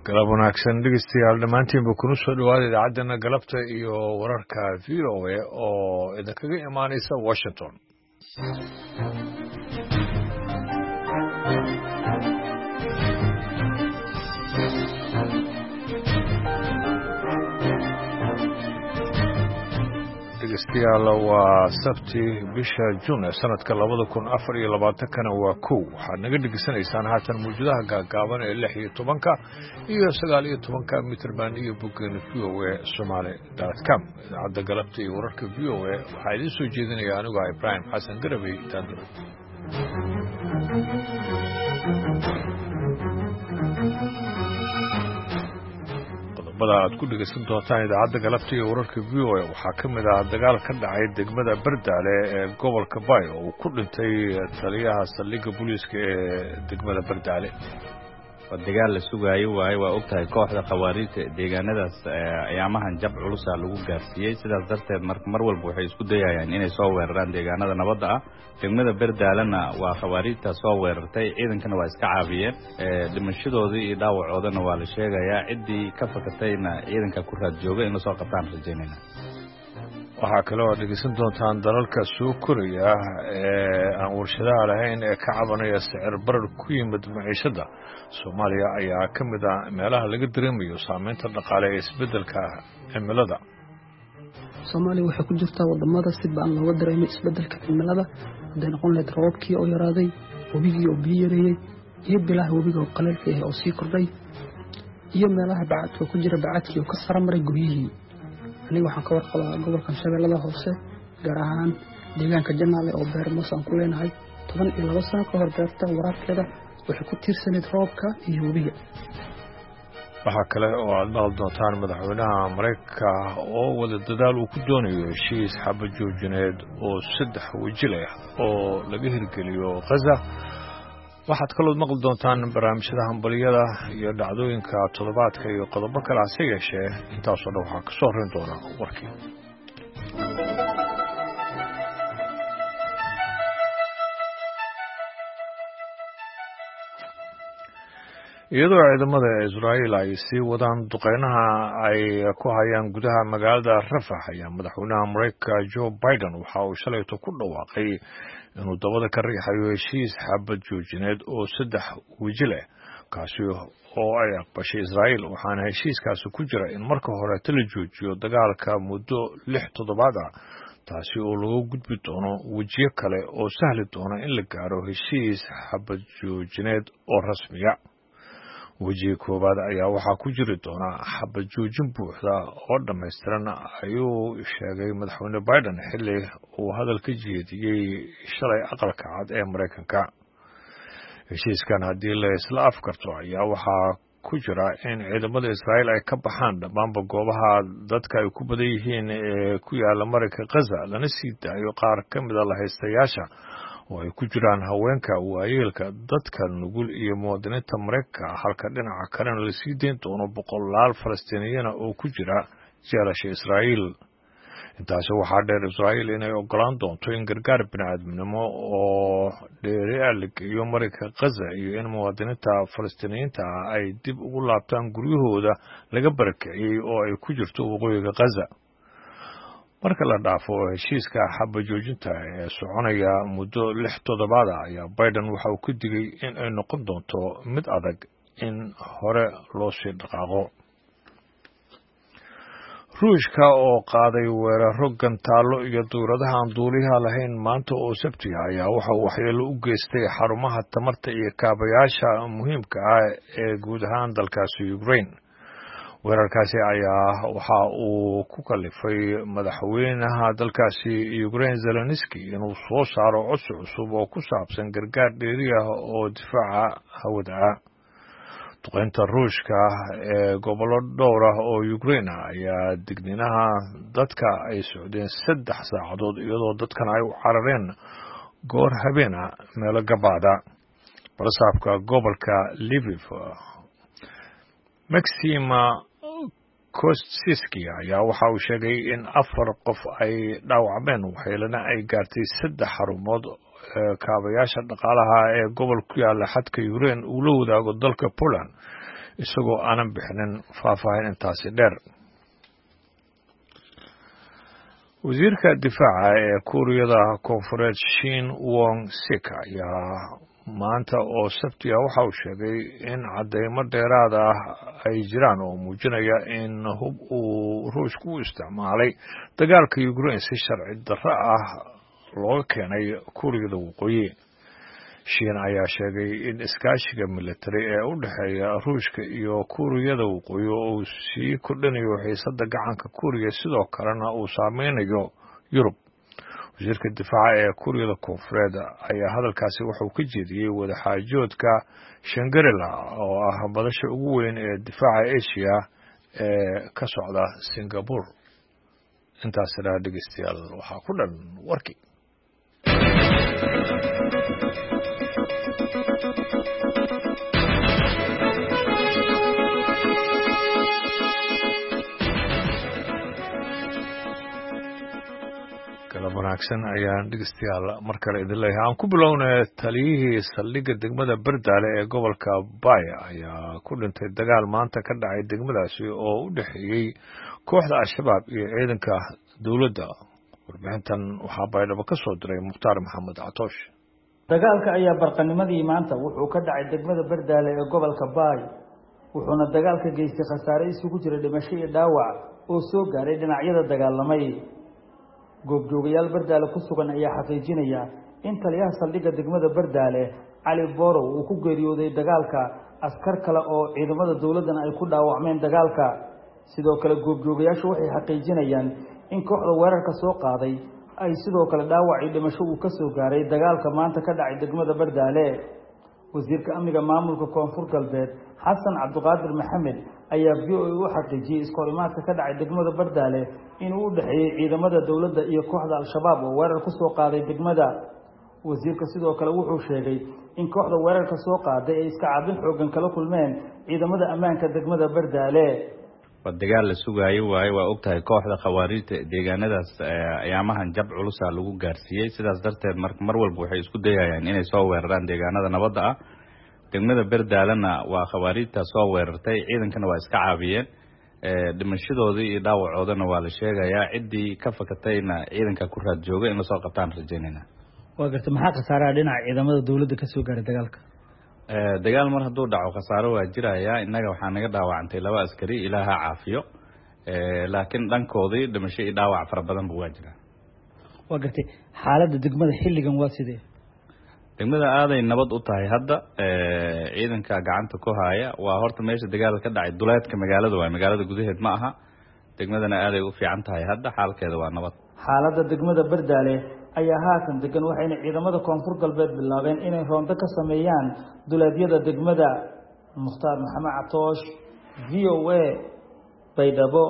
galab wanaagsan dhegeystayaal dhammaantiinba kuna soo dhawaada idaacaddana galabta iyo wararka v o a oo idinkaga imaanaysa washington dhegeystayaal waa sabti bisha juun ee sanadka 2024 waa kow waxaad naga dhegeysanaysaan haatan mawjadaha gaagaaban ee 16 iyo 19 mitrban iyo boggeena v o a somali.com idaacadda galabta iyo wararka v o a waxaa idiin soo jeedinaya anigoo ibraahim xasan garabey daanduro aad ku dhegeysan doontaan idaacadda galabta iyo wararka v o a waxaa ka mid ah dagaal ka dhacay degmada Bardaale ee gobolka Bay oo uu ku dhintay taliyaha saldhigga booliiska ee degmada Bardaale dagaal la sugaayo waa ogtahay kooxda qawaariinta deegaanadaas ayaamahan jab culus lagu gaarsiiyay sidaas darteed mar walba waxay isku dayayaan inay soo weeraraan deegaanada nabadda ah degmada Bardaalena waa qawaariinta soo weerartay ciidankana waa iska caabiyeen dhimashadoodii iyo dhaawacoodana waa la sheegayaa cidii ka fakatayna ciidanka ku raad jooga in la soo qabtaan rajaynayna waxaa kale oo dhegeysan doontaan dalalka soo koraya ee aan warshadaha lahayn ee ka cabanaya sicir barar ku yimid maciishada Soomaaliya ayaa ka mid ah meelaha laga dareemayo saameynta dhaqaale ee isbeddelka cimilada Soomaaliya waxay ku jirtaa wadamada si baan looga dareemay isbeddelka cimilada haday noqon lahayd roobkii oo yaraaday wabigii oo biyo yareeyay iyo bilaha wabiga oo qaleelka ah oo sii kordhay iyo meelaha bacadka ku jira bacadkii oo ka saramaray guryihii aniga waxaan ka warqabaa gobolkan Shabeellada Hoose gaar ahaan deegaanka Janaale oo beer moosaan ku leenahay 12 sano ka hor beerta waraabkeeda waxay ku tiirsaneyd roobka iyo wabiga waxaa kale oo aad maqli doontaan madaxweynaha Mareykanka oo wada dadaal uu ku doonayo heshiis xabad joojineed oo 3 waji leh oo laga hirgeliyo Gaza waxaad kaloo maqli doontaan barnaamijyada hambaliyada iyo dhacdooyinka toddobaadka iyo qodobo kale hase yeeshee intaasoo dhan waxaa ka soo horeyn doona warkii iyadoo ciidamada Israa'iil ay sii wadaan duqeynaha ay ku hayaan gudaha magaalada Rafah ayaa madaxweynaha Mareykanka Joe Biden waxa uu shalayto ku dhawaaqay inuu dabada ka riixayo heshiis xabad joojineed oo 3 waji leh kaasi oo ay aqbashay Israa'iil waxaana heshiiskaasi ku jira in marka hore la joojiyo dagaalka muddo 6 toddobaad ah taasi oo lagu gudbi doono wajiyo kale oo sahli doona in la gaaro heshiis xabad joojineed oo rasmi ah wajiga koobaad ayaa waxaa ku jiri doona xabad joojin buuxda oo dhammaystiran ayuu sheegay madaxweyne Biden xilli uu hadal ka jeediyey shalay aqalka cad ee Mareykanka heshiiskan haddii la isla afkarto ayaa waxaa ku jira in ciidamada Israa'iil ay ka baxaan dhammaanba goobaha dadka ay ku badan yihiin ee ku yaala marinka Gaza lana sii daayo qaar ka mid ah lahaystayaasha oo ay ku jiraan haweenka waayeelka dadka nugul iyo muwaadiniinta Mareykanka halka dhinaca kalena la sii deyn doono boqolaal Falastiiniyiin oo ku jira jeelasha Israa'iil intaasi waxaa dheer Israa'iil inay ogolaan doonto in gargaar bini'aadminimo oo dheeri ah la geeyo marinka Gaza iyo in muwaadiniinta Falastiiniyiinta ay dib ugu laabtaan guryahooda laga barakiciyey oo ay ku jirto waqooyiga Gaza marka la dhaafo heshiiska xabad joojinta ee soconaya muddo 6 toddobaad ah ayaa Biden waxa uu ku digay in ay noqon doonto mid adag in hore loo sii dhaqaaqo Ruushka oo qaaday weeraro gantaalo iyo duuradaha aan duuliyaha lahayn maanta oo Sabti ayaa waxa uu waxyeello u geystay xarumaha tamarta iyo kaabayaasha muhiimka ah ee guud ahaan dalkaasi Ukraine weerarkaasi ayaa waxa uu ku kalifay madaxweynaha dalkaasi Ukraine Zelensky inuu soo saaro codsi cusub oo ku saabsan gargaar dheeri ah oo difaaca hawada ah duqeynta Ruushka ee gobollo dhowr ah oo Ukraine ayaa digniinaha dadka ay socdeen 3 saacadood iyadoo dadkan ay u carareen goor habeena meelo gabaada barsaabka gobolka Lviv Maxima Kostiski ayaa waxa uu sheegay in 4 qof ay dhaawacmeen waxyeelana ay gaartay 3 xarumood kaabayaasha dhaqaalaha ee gobol ku yaala xadka Ukraine uu la wadaago dalka Poland isagoo aanan bixinin faahfaahin intaasi dheer. wasiirka difaaca ee kuuriyada koonfureed Shin Won-sik ayaa maanta oo sabti ah waxa uu sheegay in cadeymo dheeraad ah ay jiraan oo muujinaya in hub uu ruushku u isticmaalay dagaalka Ukraine si sharci darro ah looga keenay kuuriyada waqooyi. Shin ayaa sheegay in iskaashiga militari ee u dhexeeya ruushka iyo kuuriyada waqooyi uu sii kordhinayo xiisadda gacanka kuuriya sidoo kalena uu saameynayo Yurub. wasiirka difaaca ee kuuriyada koonfureed ayaa hadalkaasi wuxuu ka jeediyey wadaxaajoodka Shangri-La oo ah madasha ugu weyn ee difaaca Asia ee ka socda Singapore. intaasina dhegeystayaal waxaa ku dhan warkii. wanaagsan ayaan dhegeystayaal mar kale idin leeyahay. aan ku bilownay taliyihii saldhigga degmada Bardaale ee gobolka Baaya ayaa ku dhintay dagaal maanta ka dhacay degmadaasi oo u dhexeeyey kooxda Al-Shabaab iyo ciidanka dowladda. warbixintan waxaa Baydhabo ka soo diray Mukhtaar Maxamed Catoosh. dagaalka ayaa barqanimadii maanta wuxuu ka dhacay degmada Bardaale ee gobolka Baaya wuxuuna dagaalka geystay khasaare isugu jira dhimasho iyo dhaawac oo soo gaaray dhinacyada dagaalamay. goobjoogayaal Bardaale ku sugan ayaa xaqiijinaya in taliyaha saldhigga degmada Bardaale Cali Borow uu ku geeriyooday dagaalka, askar kale oo ciidamada dawladdan ay ku dhaawacmeen dagaalka. sidoo kale goobjoogayaashu waxay xaqiijinayaan in kooxda weerarka soo qaaday ay sidoo kale dhaawac iyo dhimasho uu ka soo gaaray dagaalka maanta ka dhacay degmada Bardaale. wasiirka amniga maamulka koonfur galbeed Xasan Cabdiqaadir Maxamed ayaa VOA u xaqiijiyay iskoorimaadka ka dhacay degmada Bardaale inuu u dhaxeeyay ciidamada dawladda iyo kooxda Al-Shabaab oo weerar ku soo qaaday degmada. wasiirka sidoo kale wuxuu sheegay in kooxda weerarka soo qaaday ay iska caabin xoogan kala kulmeen ciidamada ammaanka degmada Bardaale. dagaal la sugaayo waa ogtahay kooxda khawaarijta deegaanadaas ayaamahan jab culus lagu gaarsiiyay, sidaas darteed mar walba waxay isku dayayaan inay soo weeraraan deegaanada nabadda ah. degmada Bardaalena waa khawaarijta soo weerartay, ciidankana waa iska caabiyeen. dhimashadoodii iyo dhaawacoodana waa la sheegayaa, ciddii ka fakatayna ciidanka ku raad jooga in la soo qabtaan rajaynayna. waa gartay maxaa khasaaraha dhinaca ciidamada dawladda ka soo gaaray dagaalka? dagaal mar hadduu dhaco khasaaro waa jiraya. innaga waxaa naga dhaawacantay 2 askari, ilaaha caafiyo, laakiin dhankoodii dhimasho iyo dhaawac fara badanba waa jira. waa gartay xaaladda degmada xilligan waa sidee? degmada aaday nabad u tahay hadda. ciidanka gacanta ku haya waa horta meesha dagaal ka dhacay duleedka magaalada waa magaalada gudaheed ma aha. degmadana aaday u fiican tahay hadda, xaalkeeda waa nabad. xaaladda degmada Bardaale ayaa haatan degan, waxayna ciidamada koonfur galbeed bilaabeen inay roonto ka sameeyaan duleedyada degmada. Mukhtaar Maxamed Catoosh, VOA, Baydhabo.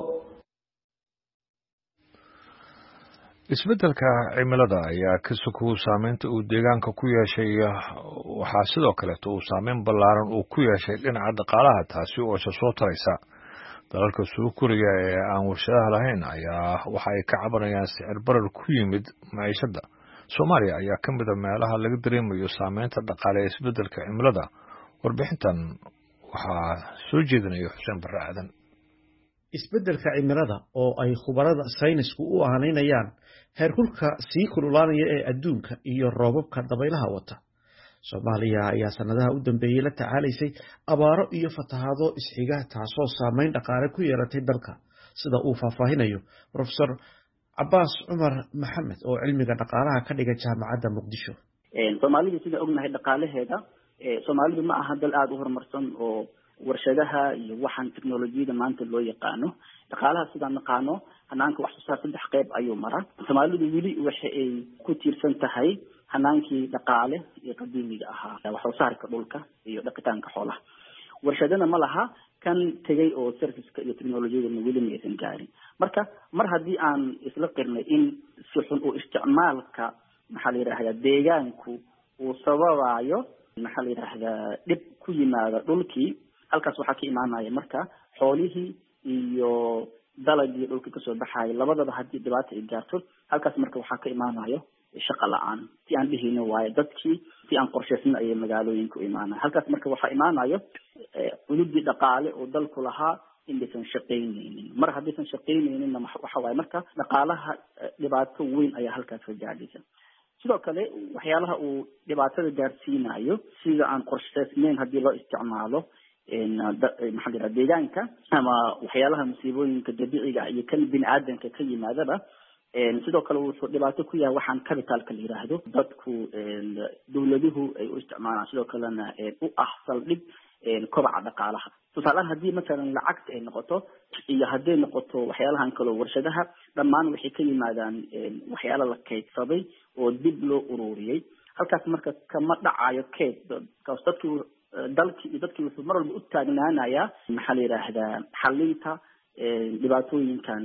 isbeddelka cimilada ayaa ka sokoway saameynta uu deegaanka ku yeeshay. waxaa sidoo kaleeto uu saameyn ballaaran uu ku yeeshay dhinaca dhaqaalaha, taasi oo soo taraysa. dalalka Soo Korea ee aan warshadaha lahayn ayaa waxa ay ka cabanayaan sicir barar ku yimid maciishada. Soomaaliya ayaa ka mid ah meelaha laga dareemayo saameynta dhaqaale ee isbeddelka cimilada. warbixintan waxaa soo jeedinaya Xuseen Barre Aadan. isbeddelka cimilada oo ay khubarada saynisku u ahaynayaan heerkulka sii kululaanaya ee adduunka iyo roobabka dabaylaha wata. Soomaaliya ayaa sanadaha u dambeeyay la tacaalaysay abaaro iyo fatahaado isxiga, taasoo saameyn dhaqaale ku yeelatay dalka, sida uu faahfaahinayo Professor Cabbaas Cumar Maxamed oo cilmiga dhaqaalaha ka dhiga jaamacadda Muqdisho. Soomaalidu sida ognahay dhaqaalaheeda, Soomaalidu ma aha dal aad u horumarsan oo warshadaha iyo waxaan teknolojiyada maanta loo yaqaano. dhaqaalaha sidaan naqaano hanaanka wax soo saar 3 qayb ayuu maraa. Soomaalidu weli waxa ay ku tiirsan tahay hanaankii dhaqaale ee qadiimiga ahaa, wax soo saarka dhulka iyo dhaqitaanka xoolaha. warshadana ma laha kan tagay oo serviceka iyo teknolojiyada weli ma aysan gaarin. marka mar haddii aan isla qirnay in si xun u isticmaalka maxaa la yiraahdaa deegaanku uu sababayo maxaa la yiraahdaa dib ku yimaada dhulkii, halkaas waxaa ka imaanaya marka xoolihii iyo dalagii dhulka kasoo baxaya labadaba haddii dhibaato ay gaarto, halkaas marka waxaa ka imaanayo shaqo la'aan. si aan dhihino waaye dadkii si aan qorshaysnin ayay magaalooyinka u imaanaya. halkaas marka waxaa imaanayo cududii dhaqaale oo dalku lahaa inaysan shaqaynaynin mar haddaysan shaqaynayninna waxa waaye marka dhaqaalaha dhibaato weyn ayaa halkaas ka gaadhaysa sidoo kale waxyaalaha uu dhibaatada gaarsiinayo sida aan qorshaysnayn haddii loo isticmaalo maxaa la deegaanka ama waxyaalaha musiibooyinka dabiiciga iyo kan bini'aadanka ka yimaadaba sidoo kale wuxuu dhibaato ku yahay waxaan capitalka la yiraahdo dadku dawladuhu ay u isticmaalaan sidoo kalena u ah saldhig kobaca dhaqaalaha tusaale haddii مثلا lacagta ay noqoto iyo haddii noqoto waxyaalahan kale warshadaha dhammaan waxay ka yimaadaan waxyaalo la kaydsaday oo dib loo ururiyay halkaas marka kama dhacayo kayd dadku dalkii iyo dadkii wuxuu mar walba u taagnaanayaa maxaa la yiraahdaa xalinta dhibaatooyinkan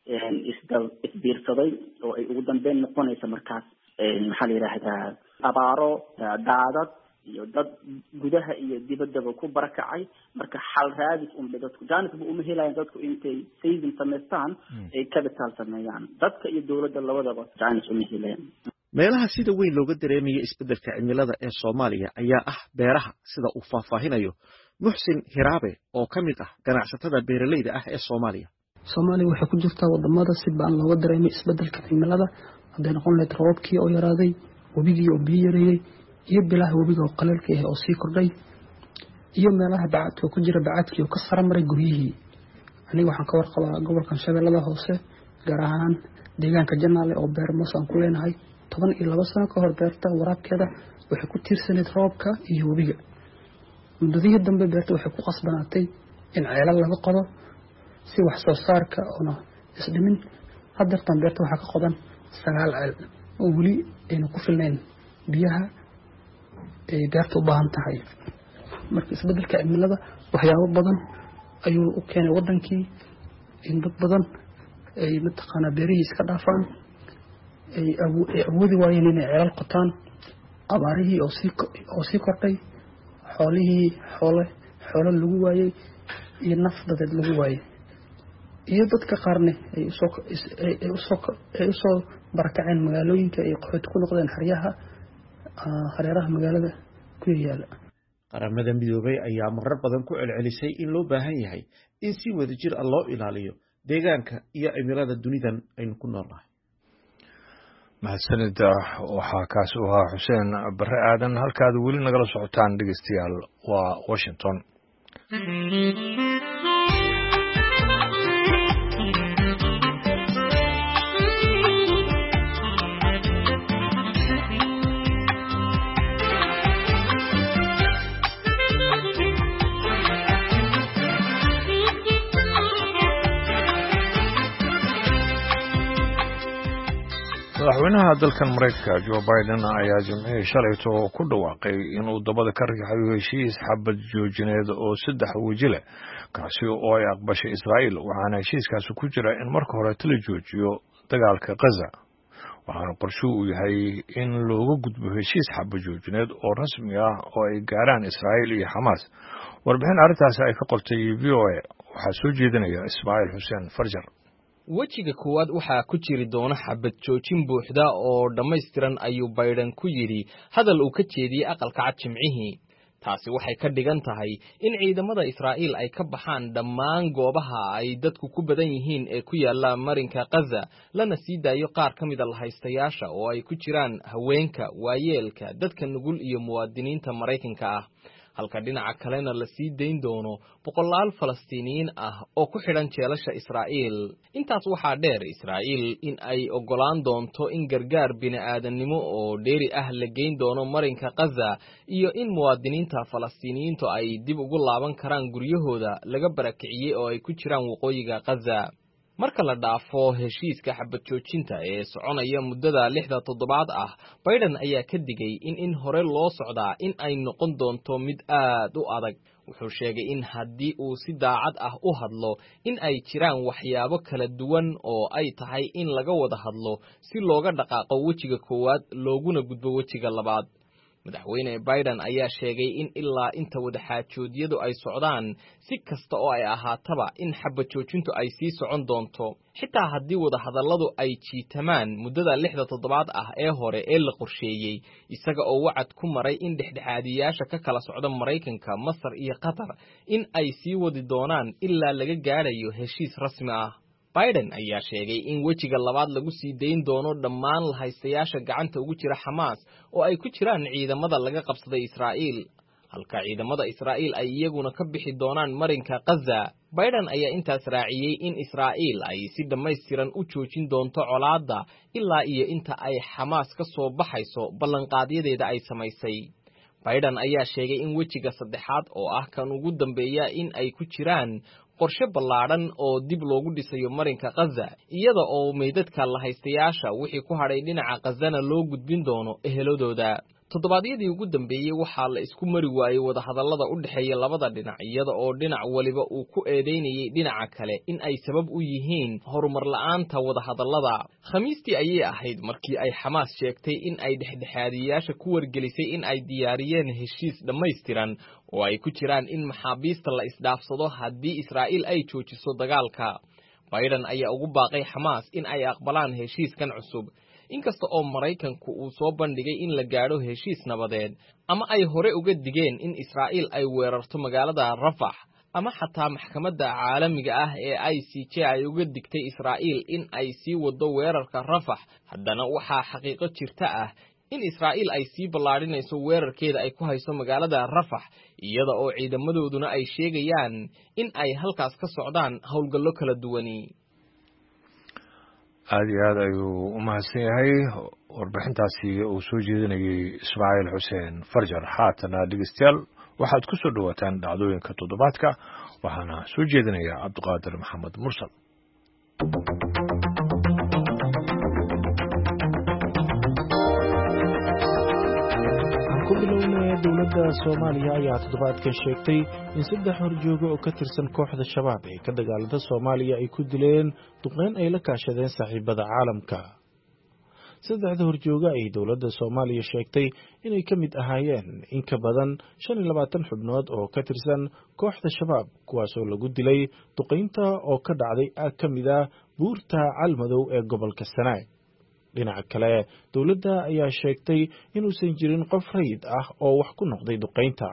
isbiirsaday oo ay ugu dambeyn noqonaysa markaas maxaa la yiraahdaa abaaro daadad iyo dad gudaha iyo dibaddaba ku barakacay marka xal raadis dadku jaanibka uma helayaan dadku intay saving samaystaan ay capital sameeyaan dadka iyo dawladda labadaba jaanis uma helayaan meelaha sida weyn looga dareemayo isbeddelka cimilada ee Soomaaliya ayaa ah beeraha sida uu faahfaahinayo Muxsin Hiraabe oo ka mid ah ganacsatada beeralayda ah ee Soomaaliya Soomaaliya waxay ku jirtaa wadamada si baan looga dareemay isbeddelka cimilada haday noqon lahayd roobkii oo yaraaday wabigii oo biyo yareeyay iyo bilaha wabiga oo qaleelka ah oo sii kordhay iyo meelaha bacadka ku jira bacadkii oo ka saramaray guryihii aniga waxaan ka warqabaa gobolkan Shabeellada Hoose gaar ahaan deegaanka Janaale oo beer moos aan ku leenahay 12 sano ka hor beerta waraabkeeda waxay ku tiirsaneyd roobka iyo wabiga mudadii dambe beerta waxay ku qasbanaatay in ceelal laga qodo si wax soo saarka oo isdhimin hadartan beerta waxa ka qodan 9 ceel oo wali ayna ku filnayn biyaha ay beerta u baahan tahay marka isbeddelka cimilada waxyaabo badan ayuu u keenay wadankii in dad badan ay mataqaana beerihiis ka dhaafaan ay awoodi waayeen inay ceelal qotaan abaarihii oo sii kordhay xoolo lagu waayay iyo naf dadeed lagu waayay iyo dadka qaarne ay usoo barakaceen magaalooyinka ay qaxooti ku noqdeen hareeraha magaalada ku yaala qaramada midoobay ayaa marar badan ku celcelisay in loo baahan yahay in si wadajir ah loo ilaaliyo deegaanka iyo cimilada dunidan aynu ku noolnahay mahadsanida waxaa kaas u ahaa Xuseen Barre Aadan halkaad weli nagala socotaan dhegeystayaal waa Washington madaxweynaha dalkan Mareykanka Joe Biden ayaa Jimcihii shalayto ku dhawaaqay inuu dabada ka riixayo heshiis xabad joojineed oo 3 waji leh kaasi oo ay aqbashay Israa'iil waxaana heshiiskaasi ku jira in marka hore la joojiyo dagaalka Gaza waxaana qorshe uu yahay in looga gudbo heshiis xabad joojineed oo rasmi ah oo ay gaaraan Israa'iil iyo Hamas warbixin arrintaasi ay ka qortay VOA waxaa soo jeedinaya Ismaaciil Xuseen Farjar wejiga koowaad waxaa ku jiri doona xabad joojin buuxda oo dhammaystiran ayuu Biden ku yidhi hadal uu ka jeediyey aqalka cad Jimcihii taasi waxay ka dhigan tahay in ciidamada Israa'iil ay ka baxaan dhammaan goobaha ay dadku ku badan yihiin ee ku yaala marinka Gaza lana sii daayo qaar ka mid ah haystayaasha oo ay ku jiraan haweenka waayeelka dadka nugul iyo muwaadiniinta Mareykanka ah halka dhinaca kalena la sii deyn doono boqolaal Falastiiniyiin ah oo ku xidhan jeelasha Israa'iil intaas waxaa dheer Israa'iil in ay ogolaan doonto in gargaar bini'aadanimo oo dheeri ah la geyn doono marinka Gaza iyo in muwaadiniinta Falastiiniyiintu ay dib ugu laaban karaan guryahooda laga barakiciyay oo ay ku jiraan waqooyiga Gaza marka la dhaafo heshiiska xabad joojinta ee soconaya muddada 6 toddobaad ah Biden ayaa ka digay in hore loo socdaa in ay noqon doonto mid aad u adag wuxuu sheegay in haddii uu si daacad ah u hadlo in ay jiraan waxyaabo kala duwan oo ay tahay in laga wada hadlo si looga dhaqaaqo wejiga koowaad looguna gudbo wejiga labaad madaxweyne Biden ayaa sheegay in ilaa inta wadaxaajoodyadu ay socdaan si kasta oo ay ahaataba in xabad joojintu ay sii socon doonto xitaa haddii wadahadalladu ay jiitamaan muddada 6 toddobaad ah ee hore ee la qorsheeyey isaga oo wacad ku maray in dhexdhexaadiyaasha ka kala socda Maraykanka, Masar iyo Qatar in ay sii wadi doonaan ilaa laga gaarayo heshiis rasmi ah. Biden ayaa sheegay in wejiga labaad lagu sii dayn doono dhammaan lahaystayaasha gacanta ugu jira Xamaas oo ay ku jiraan ciidamada laga qabsaday Israa'iil, halka ciidamada Israa'iil ay iyaguna ka bixi doonaan marinka Gaza. Biden ayaa intaas raaciyay in Israa'iil ay si dhammaystiran u joojin doonto colaadda ilaa iyo inta ay Xamaas ka soo baxayso ballanqaadyadeeda ay samaysay. Biden ayaa sheegay in wejiga saddexaad oo ah kan ugu dambeeya in ay ku jiraan qorshe ballaadhan oo dib loogu dhisayo marinka Gaza, iyada oo meydadka lahaystayaasha wixii ku hadhay dhinaca Gazana loo gudbin doono eheladooda. Toddobaadyadii ugu dambeeyey waxaa la isku mari waayey wadahadallada u dhexeeya labada dhinac, iyada oo dhinac waliba uu ku eedeynayay dhinaca kale in ay sabab u yihiin horumar la'aanta wadahadallada. Khamiistii ayay ahayd markii ay Xamaas sheegtay in ay dhexdhexaadiyaasha ku wargelisay in ay diyaariyeen heshiis dhammaystiran oo ay ku jiraan in maxaabiista la isdhaafsado haddii Israa'iil ay joojiso dagaalka. Biden ayaa ugu baaqay Xamaas in ay aqbalaan heshiiskan cusub, inkasta oo Maraykanku uu soo bandhigay in la gaadho heshiis nabadeed, ama ay hore uga digeen in Israa'iil ay weerarto magaalada Rafah, ama xataa maxkamadda caalamiga ah ee ICJ ay uga digtay Israa'iil in ay sii wado weerarka Rafah. Haddana waxaa xaqiiqo jirta ah in Israa'iil ay sii ballaadhinayso weerarkeeda ay ku hayso magaalada Rafah, iyada oo ciidamadooduna ay sheegayaan in ay halkaas ka socdaan howlgallo kala duwani. aad iyo aad ayuu u mahadsan yahay warbixintaasi uu soo jeedinayay Ismaaciil Xuseen Farjar. haatana dhegeystayaal waxaad ku soo dhawaataan dhacdooyinka toddobaadka, waxaana soo jeedinaya Cabdiqaadir Maxamed Mursal. dowladda Soomaaliya ayaa toddobaadkan sheegtay in 3 horjoogo oo ka tirsan kooxda shabaab ee ka dagaalada Soomaaliya ay ku dileen duqeyn ay la kaashadeen saaxiibada caalamka. 3 horjoogo ay dowladda Soomaaliya sheegtay inay ka mid ahaayeen in ka badan 25 xubnood oo ka tirsan kooxda shabaab, kuwaas oo lagu dilay duqeynta oo ka dhacday ka mid ah buurta Calmadow ee gobolka Sanaag. dhinaca kale dowladda ayaa sheegtay inuusan jirin qof rayid ah oo wax ku noqday duqeynta.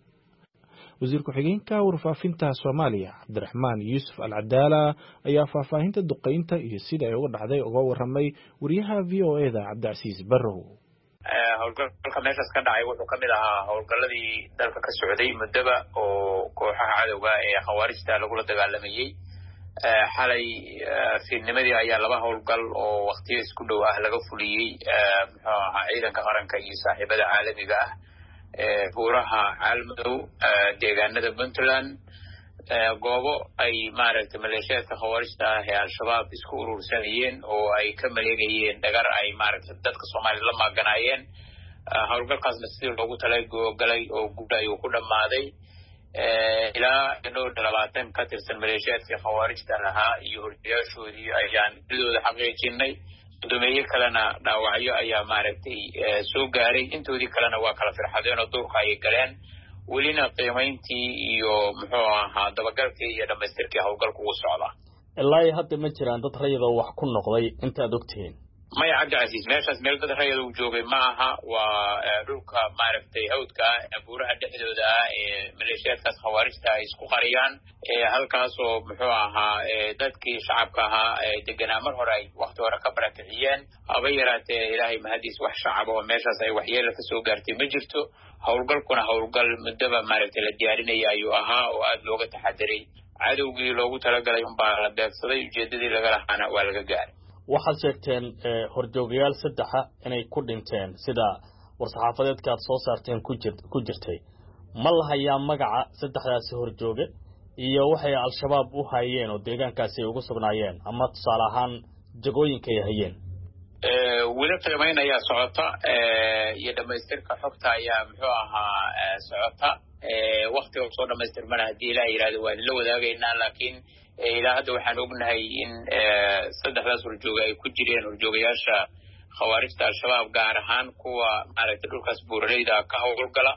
wasiir ku-xigeenka warfaafinta Soomaaliya Cabdiraxmaan Yuusuf Al-Cadaala ayaa faahfaahinta duqeynta iyo sida ay uga dhacday uga warramay wariyaha VOA-da Cabdicasiis Barrow. howlgalka meeshaas ka dhacay wuxuu ka mid ahaa howlgalladii dalka ka socday muddaba oo kooxaha cadowga ee khawaarijta lagula dagaalamayay. xalay fiidnimadii ayaa 2 howlgal oo waqtiyo isku dhow ah laga fuliyey muxuu ahaa ciidanka qaranka iyo saaxiibada caalamiga ah buuraha Calmadow, deegaanada Puntland, goobo ay maaragtay maleeshiyaadka khawaarijta ah ee al-shabaab isku urursanayeen oo ay ka maleegayeen dhagar ay maaragtay dadka Soomaaliya la maaganaayeen. howlgalkaasna sidii loogu talagalay oo guud ayuu ku dhammaaday. ilaa 20 ka tirsan maleeshiyaadkii khawaarijta ahaa iyo horjeeyaashoodii ayaan didooda xaqiijinay. guddoomiye kalena dhaawacyo ayaa maaragtay soo gaaray. intoodii kalena waa kala firxadeen oo duurka ayay galeen. welina qiimayntii iyo muxuu ahaa dabagalkii iyo dhammaystirkii howlgalku uu socdaa. ilaa hadda ma jiraan dad rayida wax ku noqday intaad ogtihiin? maya Cabdicasiis, meeshaas meel dad rayid uu joogay ma aha. waa dhulka maaragtay hawdka buuraha dhexdooda ah ee maleeshiyaadkaas khawaarijta ay isku qariyaan. halkaas oo muxuu ahaa dadkii shacabka ahaa deganaa mar hore ay waqti hore ka barakiciyeen. haba yaraatee ilaahay mahadiis wax shacab oo meeshaas ay waxyeelo ka soo gaartay ma jirto. howlgalkuna howlgal muddaba maaragtay la diyaarinaya ayuu ahaa oo aad looga taxadiray. cadowgii loogu talagalay unbaa la beegsaday, ujeedadii laga lahaana waa laga gaaray. waxaad sheegteen horjoogayaal 3 inay ku dhinteen sida war-saxaafadeedka aad soo saarteen ku jirtay. ma la hayaa magaca 3daasi horjooge iyo waxay al-shabaab u hayeen oo deegaankaasi ugu sugnaayeen, ama tusaale ahaan jagooyinka ay hayeen? weli qiimayn ayaa socota iyo dhammaystirka xogta ayaa muxuu ahaa socota. waqtiga soo dhammaystirmana haddii ilaah yidhahdo waan la wadaagaynaa, laakiin ilaa hadda waxaan ognahay in 3daas horjooga ay ku jireen horjoogayaasha khawaarijta al-shabaab gaar ahaan kuwa maaragtay dhulkaas buuraleyda ka howlgala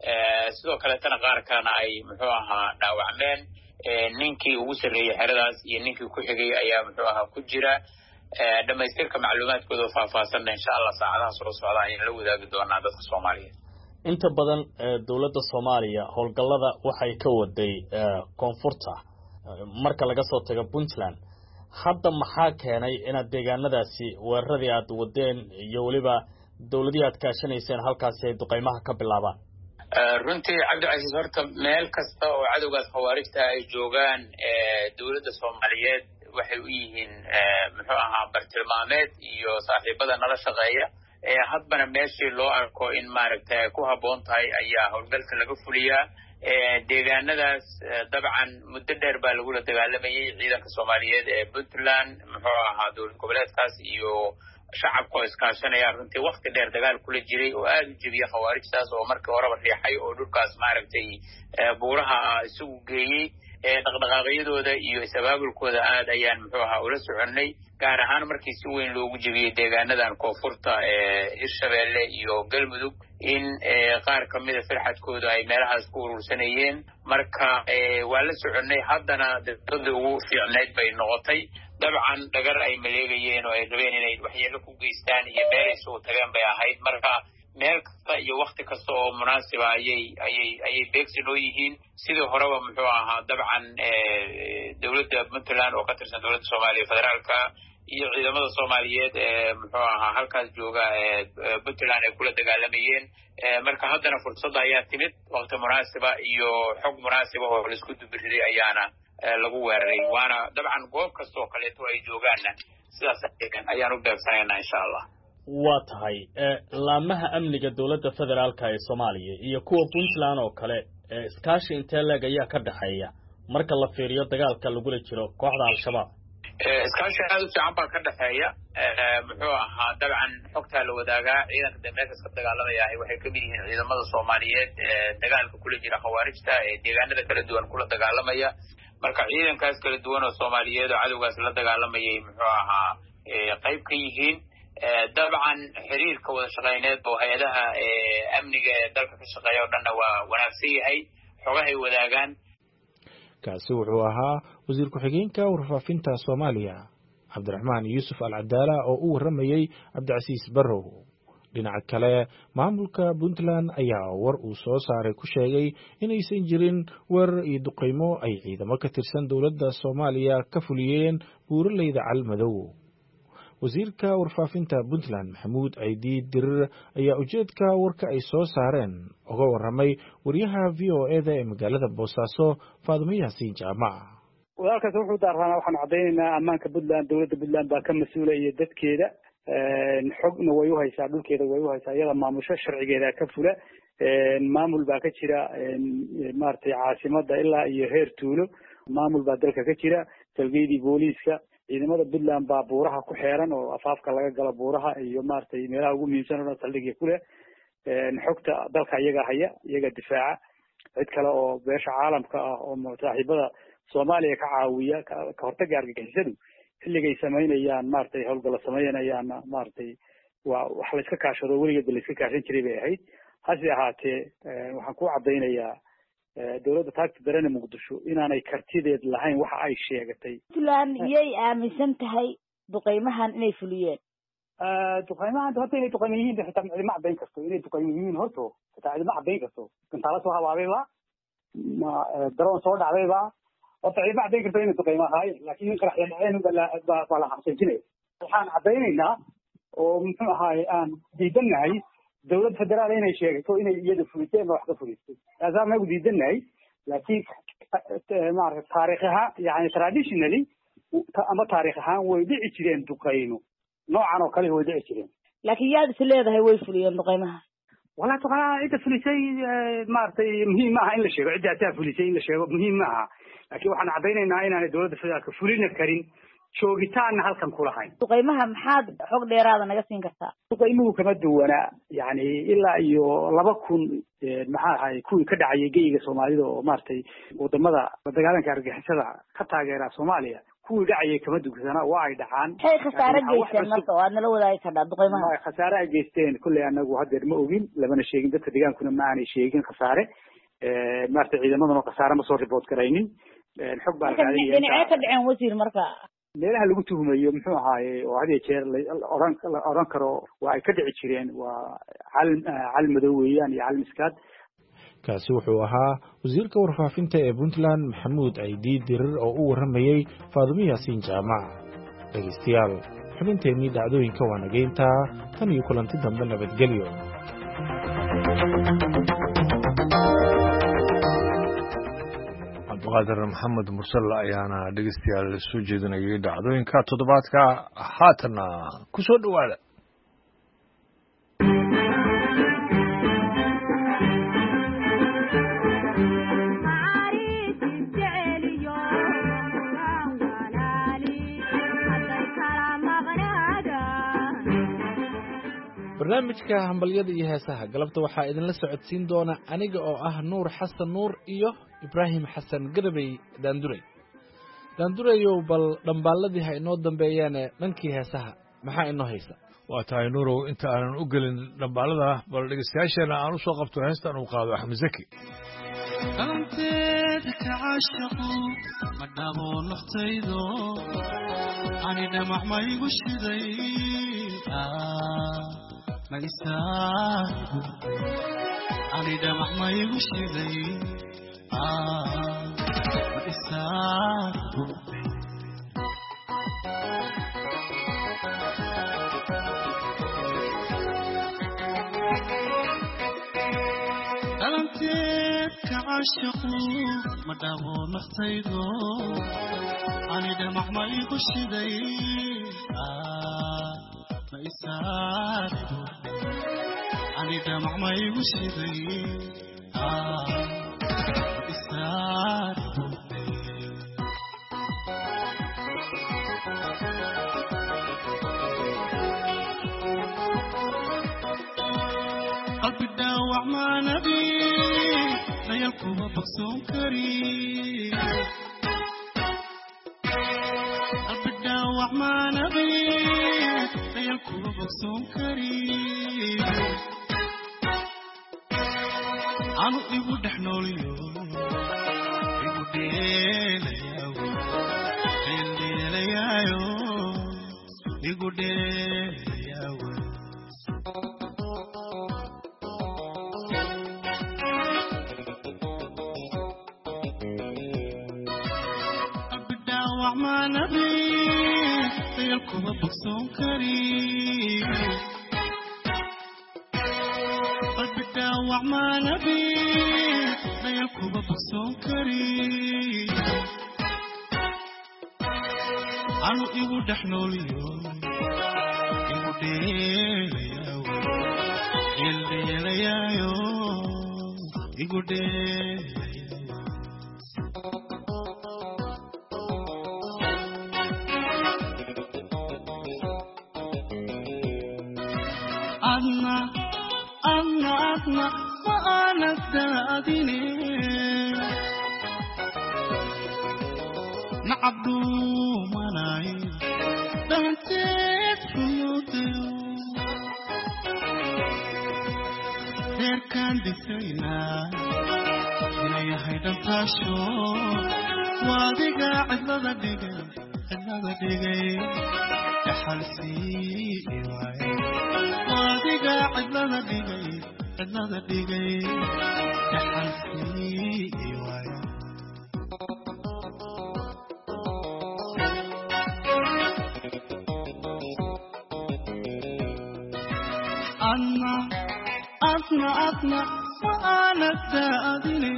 sidoo kaleetana qaar kalena ay muxuu ahaa dhaawacmeen ninkii ugu sarreeyey xeradaas iyo ninkii ku xigay ayaa muxuu ahaa ku jira dhamaystirka macluumaadkooda oo faahfaahsanna insha allah saacadaha soo socda ayaan la wadaagi doonaa dadka soomaaliyeed inta badan dowladda Soomaaliya howlgallada waxay ka waday koonfurta marka laga soo tago Puntland hadda maxaa keenay inaad deegaanadaasi weeraradii aad wadeen iyo waliba dowladii aad kaashanayseen halkaas ay duqeymaha ka bilaabaan runtii cabdicasiis horta meel kasta oo cadowgaas khawaarijta ay joogaan dowladda Soomaaliyeed waxay u yihiin muxuu ahaa bartilmaameed iyo saaxiibada nala shaqeeya hadbana meeshii loo arko in maaragtay ku habboon tahay ayaa howlgalka laga fuliyaa deegaanadaas dabcan muddo dheer baa lagula dagaalamayay ciidanka Soomaaliyeed ee Puntland muxuu ahaa dowlad goboleedkaas iyo shacabka oo iskaashanaya runtii waqti dheer dagaal kula jiray oo aad u jebiyay khawaarijtaas oo markii horeba riixay oo dhulkaas maaragtay buuraha isugu geeyey dhaqdhaqaaqyadooda iyo isabaabulkooda aad ayaan muxuu ahaa ula soconnay gaar ahaan markii si weyn loogu jebiyey deegaanadan koonfurta Hirshabeelle iyo Galmudug in qaar ka mid ah firxadkooda ay meelahaas ku urursanayeen marka waa la soconnay haddana dadda ugu fiicneyd bay noqotay dabcan dhagar ay maleegayeen oo ay rabeen inay waxyeello ku geystaan iyo meel ay soo tageen bay ahayd marka meel kasta iyo waqti kasta oo munaasiba ayay beegsi noo yihiin sidii horeba muxuu ahaa dabcan dowladda Puntland oo ka tirsan dowladda Soomaaliya federaalka iyo ciidamada Soomaaliyeed muxuu ahaa halkaas jooga Puntland ay kula dagaalamayeen marka haddana fursadda ayaa timid waqti munaasiba iyo xog munaasiba oo la isku dubiriday ayaana lagu weeraray waana dabcan goob kasta oo kaleeto ay joogaanna sidaas ayaan u beegsanaynaa insha allah waa tahay laamaha amniga dowladda federaalka ee Soomaaliya iyo kuwa Puntland oo kale iskaashi intee leeg ayaa ka dhaxeeya marka la fiiriyo dagaalka lagula jiro kooxda al-shabaab iskaashi aad u fiican baa ka dhaxeeya muxuu ahaa dabcan xogtaa la wadaagaa ciidanka deegaankaas ka dagaalamaya waxay ka mid yihiin ciidamada Soomaaliyeed dagaalka kula jira khawaarijta deegaanada kala duwan kula dagaalamaya marka ciidankaas kala duwan oo Soomaaliyeed oo cadowgaas la dagaalamayay muxuu ahaa qayb ka yihiin dabcan xiriirka wada shaqeyneed oo hay'adaha amniga ee dalka ka shaqeeya oo dhanna waa wanaagsan yahay xogahay wadaagaan kaasi wuxuu ahaa wasiir ku-xigeenka warfaafinta Soomaaliya Cabdiraxmaan Yuusuf Al-Cadaala oo u waramayay Cabdicasiis Barrow dhinaca kale maamulka Puntland ayaa war uu soo saaray ku sheegay inaysan jirin weerar iyo duqeymo ay ciidamo ka tirsan dowladda Soomaaliya ka fuliyeen buuraleyda Calmadow wasiirka warfaafinta Puntland Maxamuud Ciidi Dirir ayaa ujeedka warka ay soo saareen uga waramay wariyaha VOA-da ee magaalada Boosaaso Faadimo Yaasiin Jaamac walaalkaas wuxuu daaranaa waxaan cadeynaynaa ammaanka Puntland dowladda Puntland baa ka mas'uulaya dadkeeda xogna way u haysaa dhulkeeda way u haysaa iyada maamusho sharcigeeda ka fula maamul baa ka jira maartay caasimada ilaa iyo heer tuulo maamul baa dalka ka jira talgeedii booliiska ciidamada Puntland baa buuraha ku xeeran oo afaafka laga galo buuraha iyo maartay meelaha ugu muhiimsan oo saldhigyo ku leh xogta dalka iyaga haya iyaga difaaca cid kale oo beesha caalamka ah oo saaxiibada Soomaaliya ka caawiya ka hortagga argagixisadu xilligay sameynayaan maartay howlgalo sameynayaan maartay wax la iska kaashado weligeed la iska kaashan jiray bay ahayd hase ahaatee waxaan ku cadeynayaa dowladda taagta dareen Muqdisho inaanay kartideed lahayn waxa ay sheegatay Puntland iyay aaminsan tahay duqeymahan inay fuliyeen duqeymahan horta inay duqeymiyiin xitaa ma cadeyn karto inay duqeymiyiin horto xitaa ma cadeyn karto intaala soo habaabayba ma daroon soo dhacdayba horta ma cadeyn karto inay duqeymahay laakiin in qarax dhaceen baa la xaqiijinay waxaan cadeynaynaa oo muxuu ahaay aan diidanahay dowladda federaal inay sheegto inay iyada fuliteen wax ka fulistay taasaan nagu diidanahay laakiin maaragtay taariikhaha yani traditionally ama taariikh ahaan way dhici jireen duqeyno noocan oo kale way dhici jireen laakiin yaad is leedahay way fuliyeen duqeymaha wala duqeymaha inta fulisay maaragtay muhiim maaha in la sheego cidda ataa fulisay in la sheego muhiim maaha laakiin waxaan cadeynaynaa inaanay dowladda federaalka fulina karin joogitaanna halkan ku lahayn duqeymaha maxaad xog dheeraada naga siin kartaa duqeymuhu kama duwana yani ilaa iyo 2000 maxaa ahay kuwii ka dhacayay geyga Soomaalida oo maartay wadamada dagaalanka argagixisada ka taageera Soomaaliya kuwii dhacayay kama dugsana waa ay dhacaan maxay khasaare geysteen marka waad nala wadaagi kartaa duqeymaha khasaare ay geysteen kulley anagu haddeer ma ogin lamana sheegin dadka deegaankuna ma aanay sheegin khasaare maarata ciidamaduna khasaare ma soo report garaynin xog baa dhinacee ka dhaceen wasiir marka meelaha lagu tuhumayo muxuu ahaaye oo had iyo jeer oran karo waa ay ka dhici jireen waa cal madow weeyaan iyo cal miskaad kaasi wuxuu ahaa wasiirka warfaafinta ee Puntland Maxamuud Aydi Dirir oo u waramayay Faadumo Yaasiin Jaamac. Dhageystayaal, xubinteennii dhacdooyinka waa nageynta tan iyo kulanti dambe nabadgelyo. Abdulqaadir Maxamed Mursal ayaana dhageystayaal soo jeedinayay dhacdooyinka toddobaadka haatana ku soo dhawaada. barnaamijka hambalyada iyo heesaha galabta waxaa idinla socodsiin doona aniga oo ah Nuur Xasan Nuur iyo Ibraahim Xasan Gadabay Daandurayow bal dhambaaladii ha inoo dambeeyaan dhankii heesaha maxaa inoo haysa waa tahay Nuurow inta aanan u gelin dhambaalada bal dhegeystayaasheena aan u soo qabto heestan uu qaado Axmed Zaki qalanteeda ka caashaqo ma dhabo naftaydo ani dhamac ma igu shiday Maisaagu ani dhamac ma igu shiday Maisaagu qalanteed ka caashaqo ma dhabo naftaydo ani dhamac ma igu shiday Maisaagu ani dhamac ma igu shiday Maisaagu qalbi dhaawac ma nabi dayalkuma bogsoon kari qalbi dhaawac ma nabi dayalkuma bogsoon kari anu igu dhex nooliyo igu dheelayaayo igu dheelayaayo qalbi dhaawac ma nabi dayalkuma bogsoon kari qalbi dhaawac ma nabi dayalkuma bogsoon kari anu igu dhex nooliyo igu dheelayaayo igu dheelayaayo adna ma aanad daadine nacabdu manay dhalanteed xumuudayo reerkaan dhisaynaa inayahay dhantaasho waadiga cidlada dhigay dhaxalsii waaye waadiga cidlada dhigay dhaxalsii waaye adna ma aanad daadine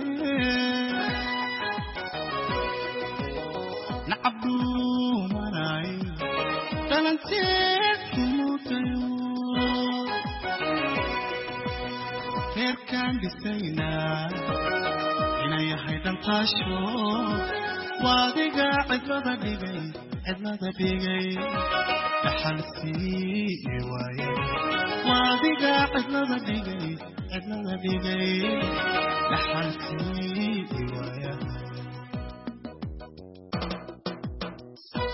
nacabdu manay dhalanteed xumuudayo reerkaan dhisaynaa inayahay dhantaasho waadiga cidlada dhigay dhaxalsii waaye waadiga cidlada dhigay dhaxalsii waaye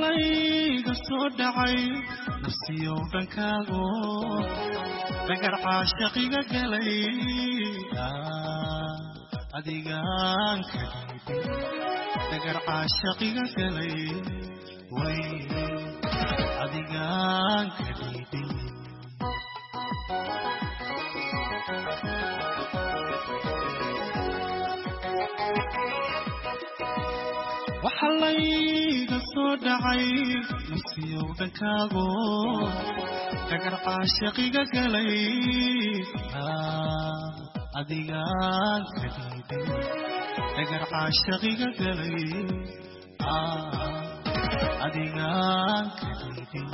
waxalayga soo dhacay nafsiyow dhankaago dhagar caashaqiga galay adigaan ka dhiibin dhagar caashaqiga galay way adigaan ka dhiibin waxalayga soo dhacay nafsiyow dhankaago dhagar caashaqiga galay adigaan ka dhiibin dhagar caashaqiga galay adigaan ka dhiibin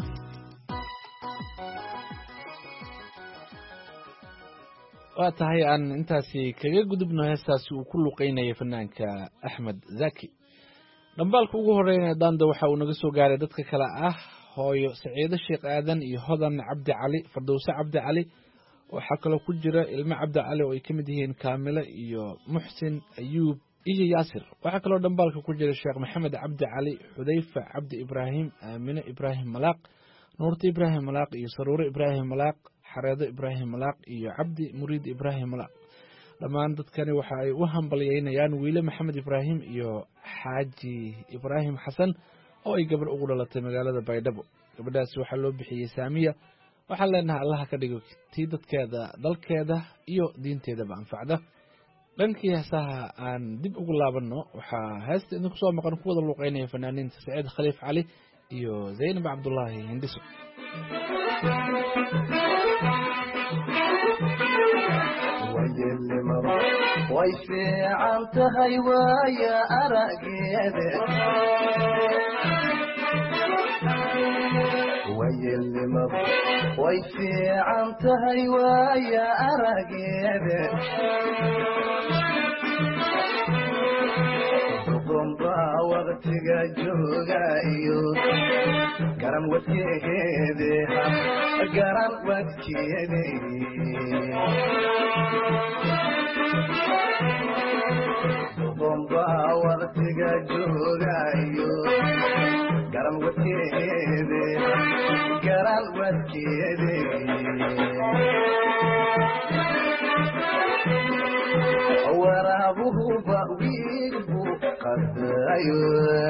waa tahay aan intaasi kaga gudubno heestaasi uu ku luqeynaya fanaanka axmed zaki dhambaalka ugu horeynaya daanda waxa uu naga soo gaaray dadka kale ah hooyo saciido sheekh aadan iyo hodan cabdi cali fardowse cabdi cali waxaa kaloo ku jira ilmo cabdi cali oo ay ka mid yihiin kaamilo iyo muxsin ayuub iyo yaasir waxaa kaloo dhambaalka ku jira sheekh maxamed cabdi cali xudayfa cabdi ibraahim aamine ibraahim malaaq nuurta ibraahim malaaq iyo saruure ibraahim malaaq xareedo ibraahim malaaq iyo cabdi muriid ibraahim malaaq dhammaan dadkani waxa ay u hambalyeynayaan wiile maxamed ibraahim iyo xaaji ibraahim xasan oo ay gabar ugu dhalatay magaalada baydhabo gabadhaasi waxaa loo bixiyey saamiya waxaan leenahay allaha ka dhigo tii dadkeeda dalkeeda iyo diinteedaba anfacda dhankii heesaha aan dib ugu laabanno waxaa heesta idinku soo maqan ku wada luuqeynaya fanaaniinta saciid khaliif cali iyo zaynab cabdullaahi hindhiso way fiican tahay waaya arageeda wayelnimadu way fiican tahay waaya arageeda duqunbaa waqtiga jooga iyo garan wadkeedeha garan wadkeede duqunbaa waqtiga jooga iyo garan wadkeede garan wadkeede waraabuhuba wiilbu qadayo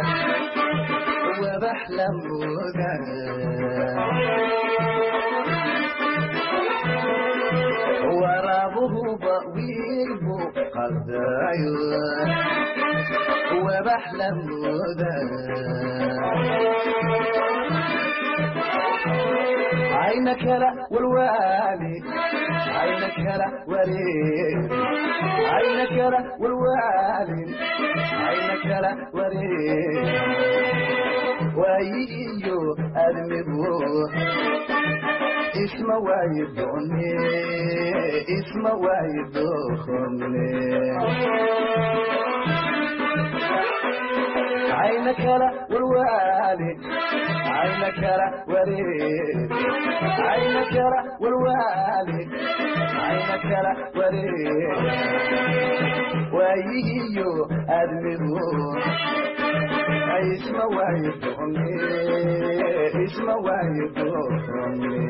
wabax la mooda waraabuhuba wiilbu qadayo wabax la mooda عينك لا والوالي عينك لا وريد عينك لا والوالي عينك لا وريد ويجيو أدمبو اسم وايدوني اسم وايدوني عينك لا والوالي عينك لا وريد عينك لا والوالي عينك لا وريد ويجيو أدمبو اسم وايدوني اسم وايدوني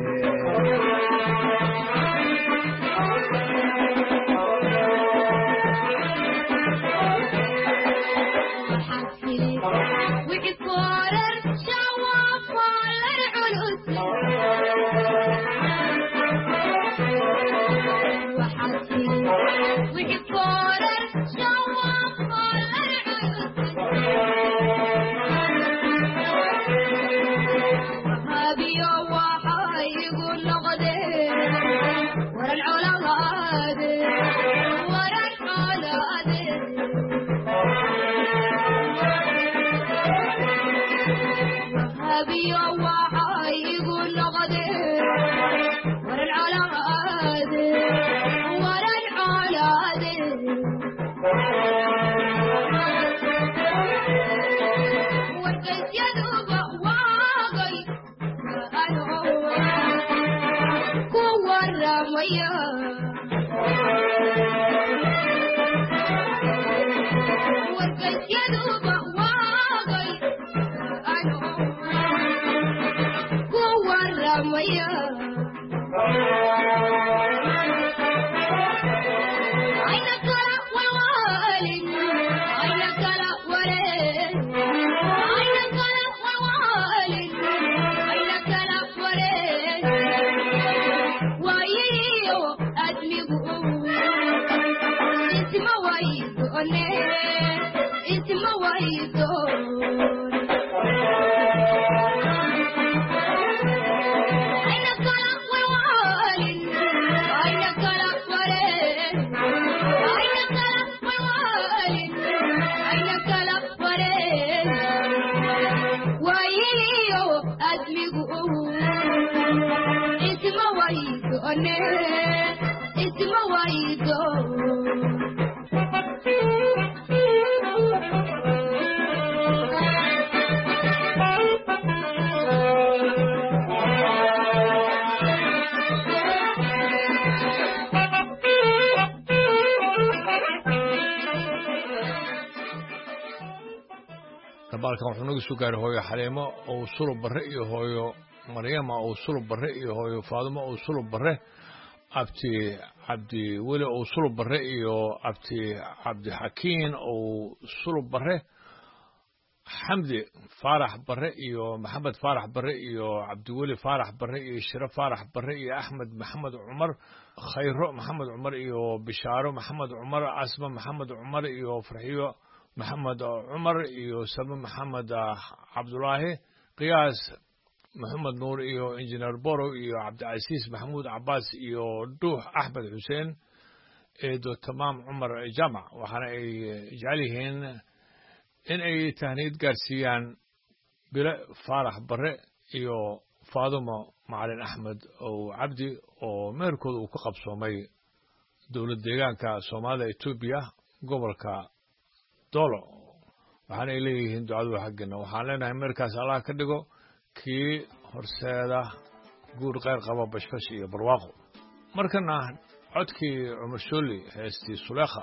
dabaalkan wuxuu nagu soo gaaray hooyo xaleemo oo sulub barre iyo hooyo maryama oo sulub barre iyo hooyo faadumo oo sulub barre abti cabdi weli oo sulub barre iyo abti cabdixakiin oo sulub barre xamdi faarax barre iyo maxamed faarax barre iyo cabdiweli faarax barre iyo shiro faarax barre iyo axmed maxamed cumar khayro maxamed cumar iyo bishaaro maxamed cumar asma maxamed cumar iyo farxiyo maxamed cumar iyo salmo maxamed cabdulaahi qiyaas maxamed nuur iyo injineer borow iyo cabdicasiis maxamuud cabaas iyo dhuux axmed xuseen eedo tamaam cumar jaamac waxaana ay jecel yihiin in ay tahniid gaarsiiyaan bile faarax barre iyo faadumo macalin axmed oo cabdi oo meherkooda uu ka qabsoomay dowlad deegaanka soomaalida etoobiya gobolka doolo waxaana ay leeyihiin ducadu xaggeena waxaan leenahay meerkaas allah ka dhigo kii horseeda guur kheyr qaba bashbash iyo barwaaqo markana codkii cumar shooli heestii suleekha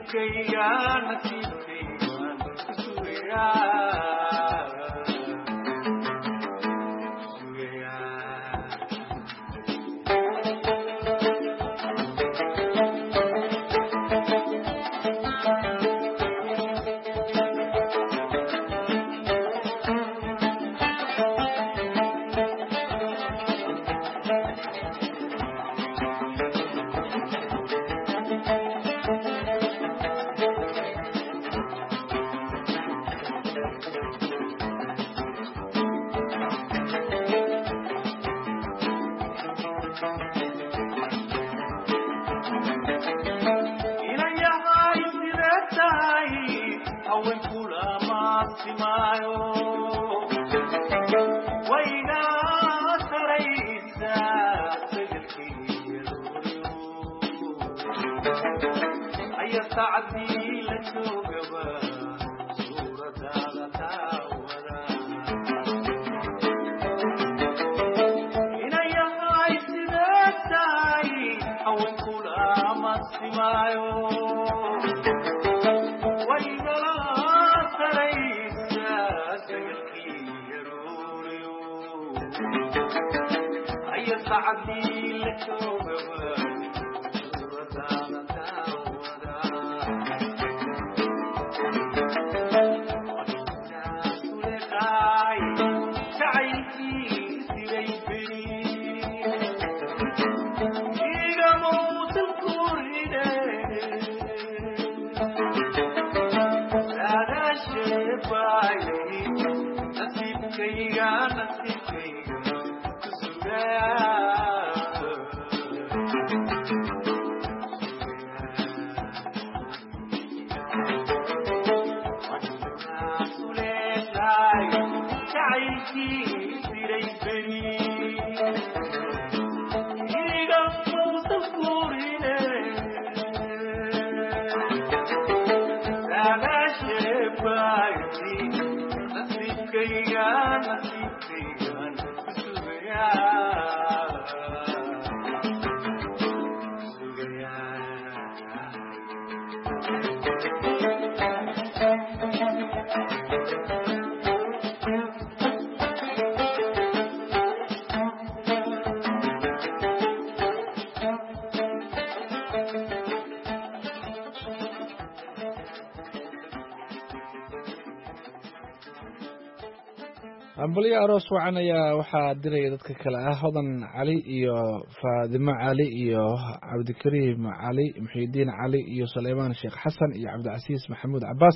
ambaliya aroos wacan ayaa waxaa diraya dadka kale ah hodan cali iyo faadimo cali iyo cabdikariim cali muxiidiin cali iyo suleymaan sheekh xasan iyo cabdicasiis maxamuud cabaas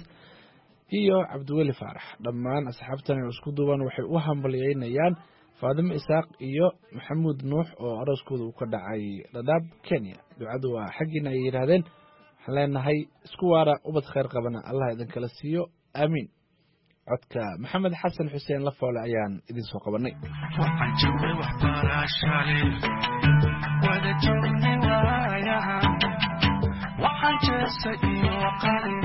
iyo cabdiweli faarax dhammaan asxaabtan isku duuban waxay u hambalyeynayaan faadimo isaaq iyo maxamuud nuux oo arooskooda uu ka dhacay dhadhaab Kenya ducadu waa xaggina ay yiraahdeen waxaan leenahay isku waara ubad khayr qabana Allah idin kala siiyo aamin codka maxamed xasan xuseen la foole ayaan idin soo qabanay waxaan joogay waxbarashale wada joognay waayahan waxaan jeesay iyo qalin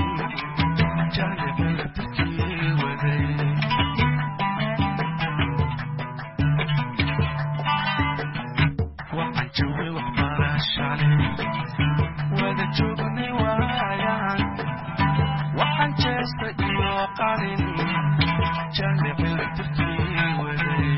jaalibala dadkii waday waxaan joogay waxbarashale wada joognay waayahan waxaan jeesay iyo qalin jaalibala dadkii waday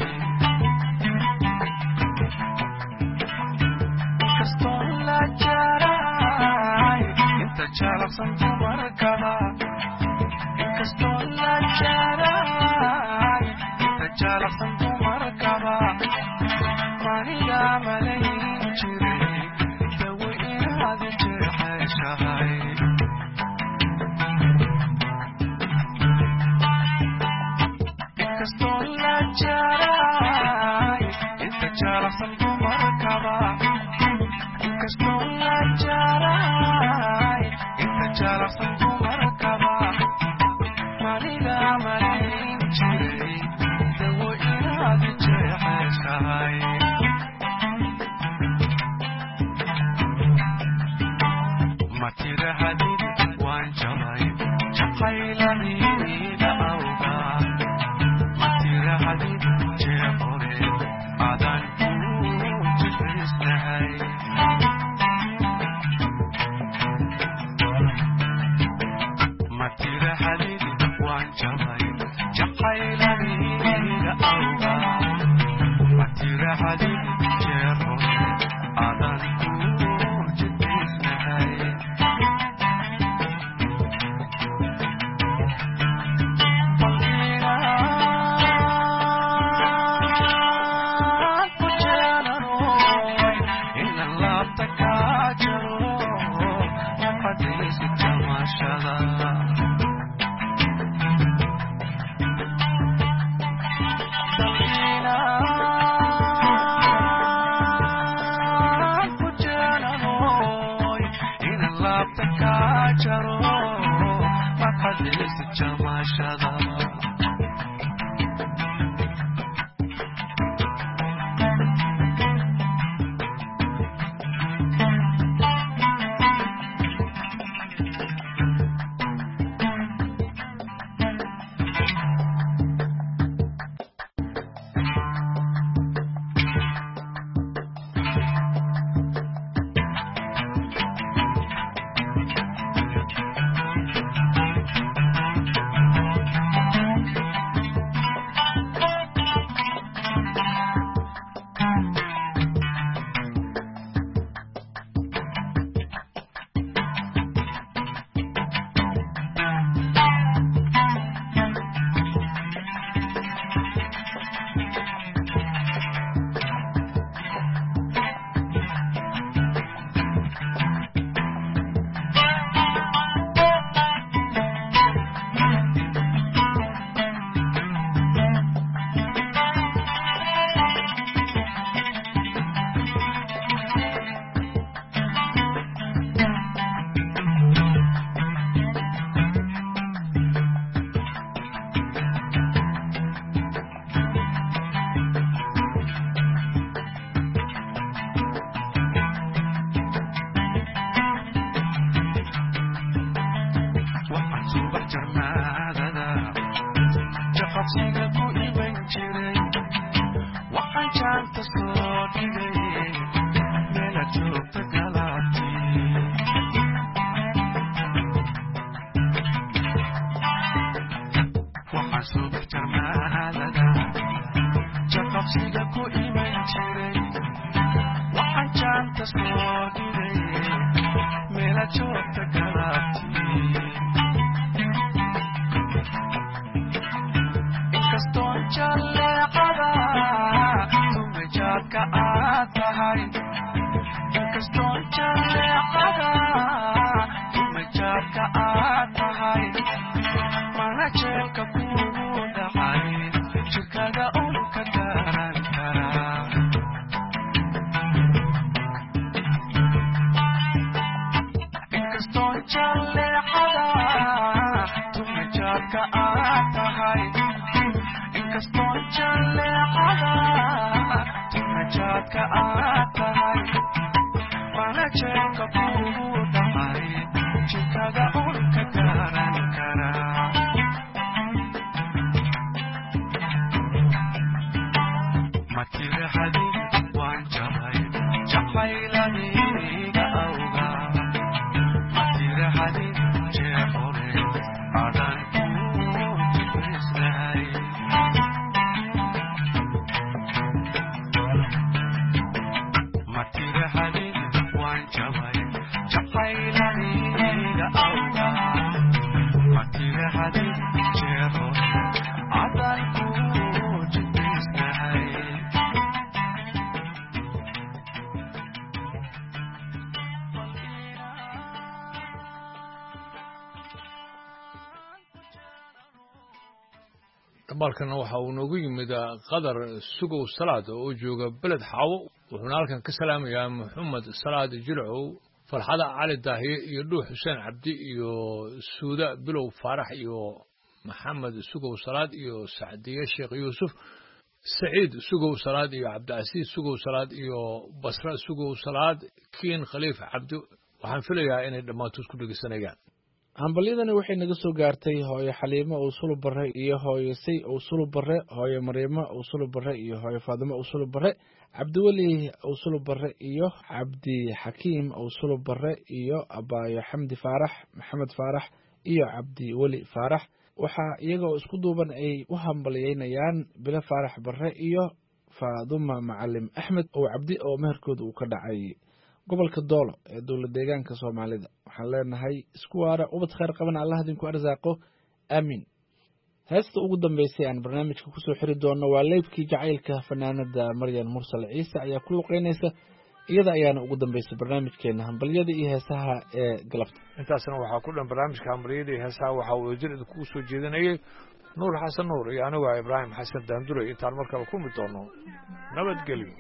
kastoo la jaray inta jalaqsan dumarkaba inkastoo la jaray inta jalaqsan dumarkaba maniga malayn jiray dawo inaad jeceshahay inkastoo la jaray inta jalaqsan dumarkaba inkastoo la jaray inta jalaqsan dumarkaba maniga malayn jiray dawo inaad jeceshahay matirahadid waan jabay jaqayladida awga matirahadid jeeqore adan ku jifisnahay balkan waxa uu noogu yimid qadar sugow salaad oo jooga beled xawo wuxuuna halkan ka salaamayaa maxamed salaad jilcow farxada cali daahiye iyo dhuux xuseen cabdi iyo suuda bilow faarax iyo maxamed sugow salaad iyo sacdiye sheekh yuusuf saciid sugow salaad iyo cabdicasiis sugow salaad iyo basra sugow salaad kiin khaliif cabdi waxaan filayaa inay dhammaantood ku dhegeysanayaan hambalyadani waxay naga soo gaartay hooyo xaliimo uusulu bare iyo hooyo say uusulu bare hooyo mariimo uusulu bare iyo hooyo faadimo uusulu bare cabdiweli uusulu bare iyo cabdi xakiim uusulu bare iyo abaayo xamdi faarax maxamed faarax iyo cabdiweli faarax waxaa iyagoo isku duuban ay u hambalyeynayaan bilo faarax bare iyo faaduma macalim axmed oo cabdi oo meherkooda uu ka dhacay gobolka doolo ee dowlad deegaanka soomaalida. waxaan leenahay isku waara ubad khayr qabana allah idinku arsaaqo aamiin. heesta ugu dambeysay aan barnaamijka kusoo xiri doono waa leybkii jacaylka fanaanada maryan mursal ciise ayaa ku luqeynaysa, iyada ayaana ugu dambeysay barnaamijkeena hambalyada iyo heesaha ee galabta. intaasna waxaa ku dhan barnaamijka hambalyada iyo heesaha waxaa wadajir idinku soo jeedinayay nuur xasan nuur iyo anigu ibraahim xasan daandure. intaan mar kale kulmi doono nabadgelyo.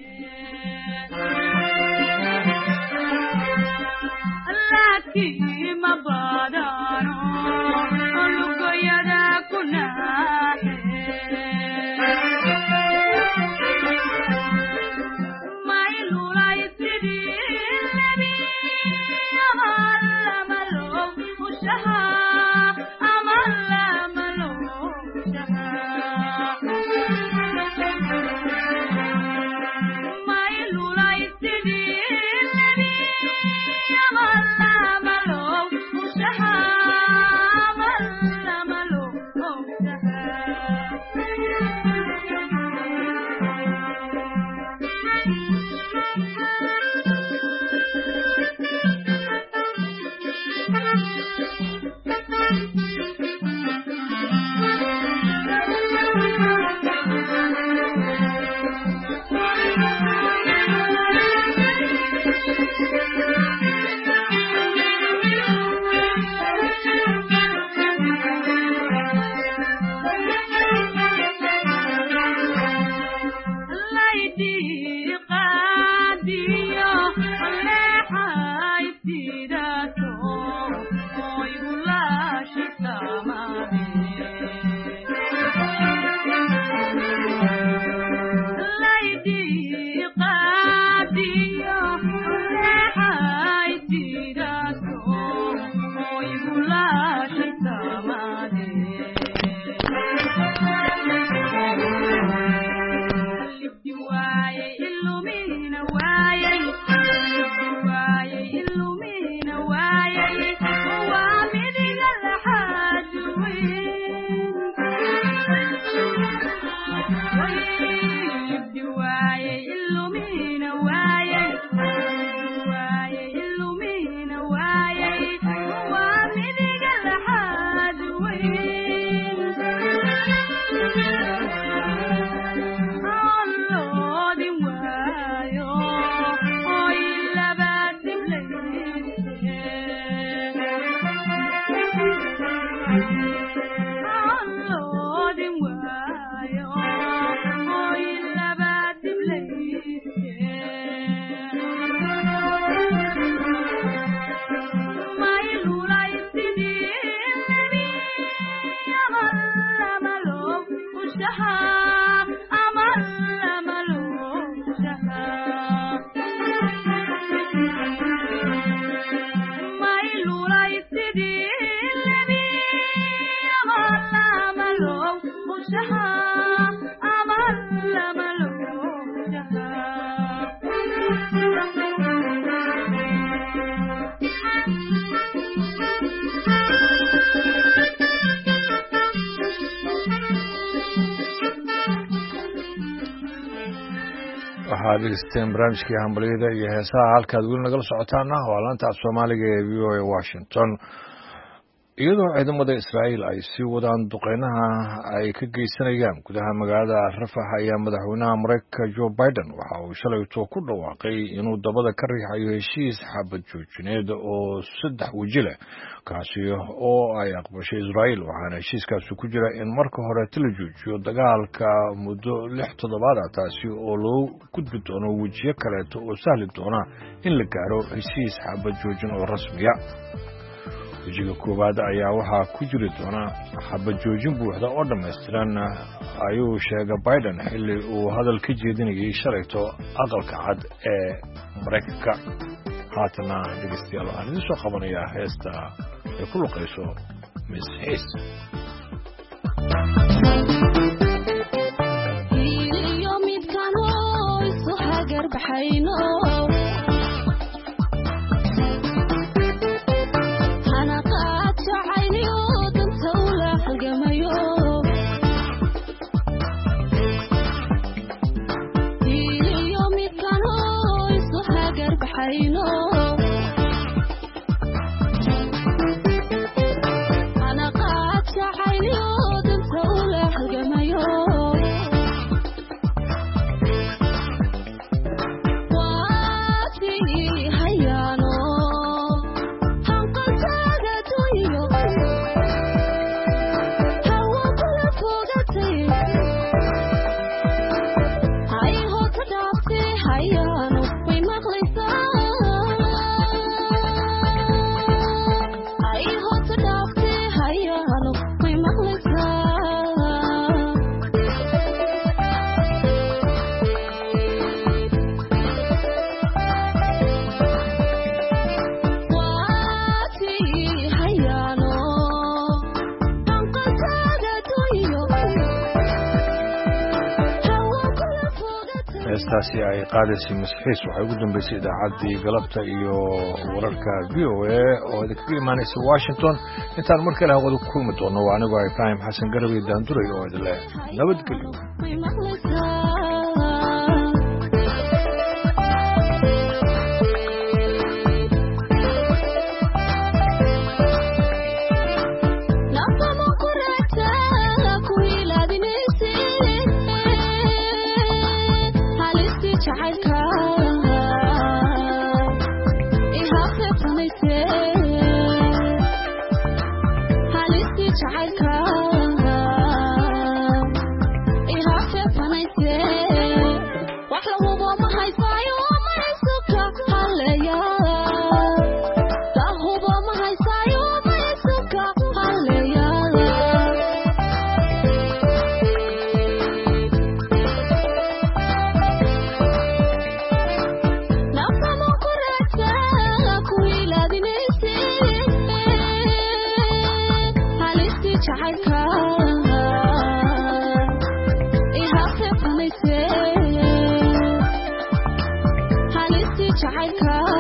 waxaad dhegeysteen barnaamijkii hambalyada iyo heesaha halkaad weli nagala socotaana waa laanta af soomaaliga ee v o a washington. iyadoo ciidamada israa'iil ay sii wadaan duqeynaha ay ka geysanayaan gudaha magaalada rafax ayaa madaxweynaha mareykanka joe biden waxa uu shalayto ku dhawaaqay inuu dabada ka riixayo heshiis xabad joojineed oo 3 weji leh kaasi oo ay aqbashay israa'iil. waxaana heshiiskaasi ku jira in marka hore la joojiyo dagaalka muddo 6 toddobaad ah, taasi oo loo gudbi doono wejiyo kaleeto oo sahli doona in la gaaro heshiis xabad joojin oo rasmiya. wejiga koowaad ayaa waxaa ku jiri doona xabad joojin buuxda oo dhammaystiran, ayuu sheegay Biden xilli uu hadal ka jeedinayay shalayto aqalka cad ee Mareykanka. haatana dhegeystayaal waxaan idin soo qabanayaa heesta ay ku luqayso Miss Hayes. heestaasi ay qaadaysay masxiis waxay ugu dambeysay idaacaddii galabta iyo wararka VOA oo idinkaga imaanaysa Washington intaan mar kale hawada ku kulmi doono waa anigoo Ibrahim Xasan Garawi Daanduray oo idin leh nabadgelyo I